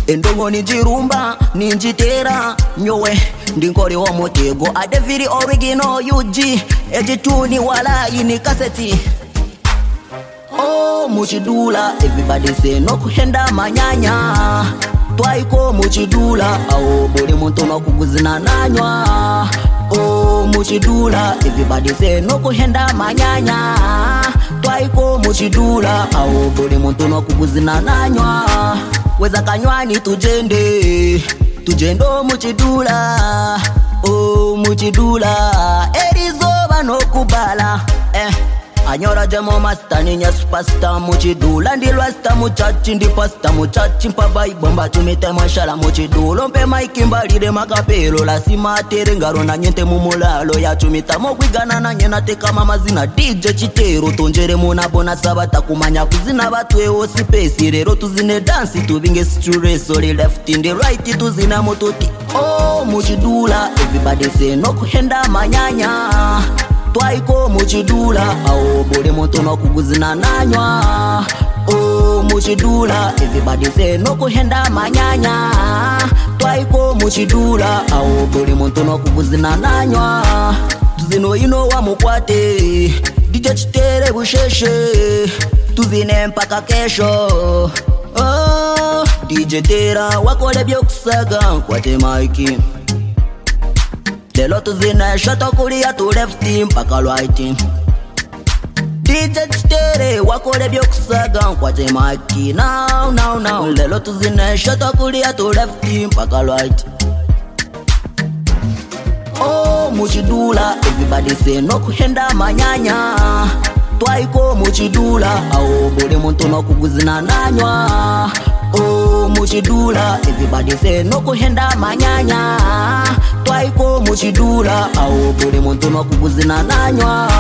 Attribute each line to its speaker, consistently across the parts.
Speaker 1: Endongo ninjirumba, ninjitera, nyowe ndinkori wa motego. Adeviri original UG, ejituni wala ini kaseti. Oh, muchidula, everybody say no kuhenda manyanya. Twaiko muchidula, ao boli muntu no kuguzina nanywa. Oh, muchidula, everybody say no kuhenda manyanya. Twaiko muchidula, ao boli muntu no kuguzina nanywa. Weza kanywani tujendo muchidula. Oh, muchidula, erizoba no kubala. Anyora jamo master ninya superstar muchidula. Ndilwasta muchachi ndi pasta muchachi mpaba ibomba tumite mashala muchidula. Mpe maiki mbalire makapelo la simatere ngaro na nyente mumulalo ya tumita mokwigana na nyena teka mamazina DJ Chitero tonjere munabona sabata kumanya kuzina batwe osipesi rero tuzine dance tubinge stress oli left in the right tuzina mototi. Oh, muchidula, everybody say no kuhenda manyanya. Twaiko muchidula, ao bole muntu no kuguzina nanywa. Oh, muchidula, everybody say no kuhenda manyanya. Twaiko muchidula, ao bole muntu no kuguzina nanywa. Tuzino ino wa mukwate, DJ Chitere busheshe. Tuzine mpaka kesho. Oh, DJ Tera wakole byokusaga kwate maiki. Lelo tuzine shot kulia to left mpaka right. DJ Chitere wakole byokusaga kwate maiki. Now lelo tuzine shot kulia to left mpaka right. Oh, muchidula, everybody say no kuhenda manyanya. Twaiko muchidula, ao bole muntu no kuguzina nanywa. Oh, muchidula, everybody say no kuhenda manyanya. Twaiko muchidula, ao bole muntu no kuguzina nanywa.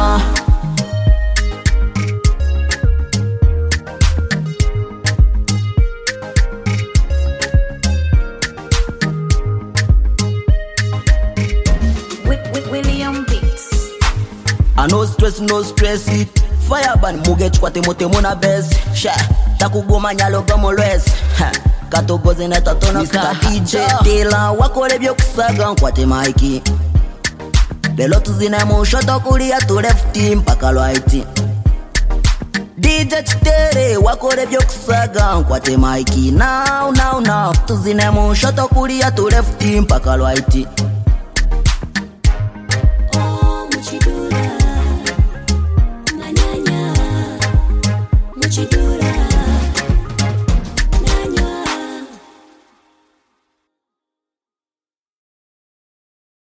Speaker 2: William Beats.
Speaker 1: I no stress it. Fireban muget kwa temote na best. Sha takugoma nyalo gamolwes. Katogoze na tatona ka DJ Tela wakole byokusaga kwate maiki. Lelo tuzine mu shot kulia to left mpaka right. DJ Chitere wakole byokusaga kwate maiki. Now tuzine mu shot kulia to left mpaka right.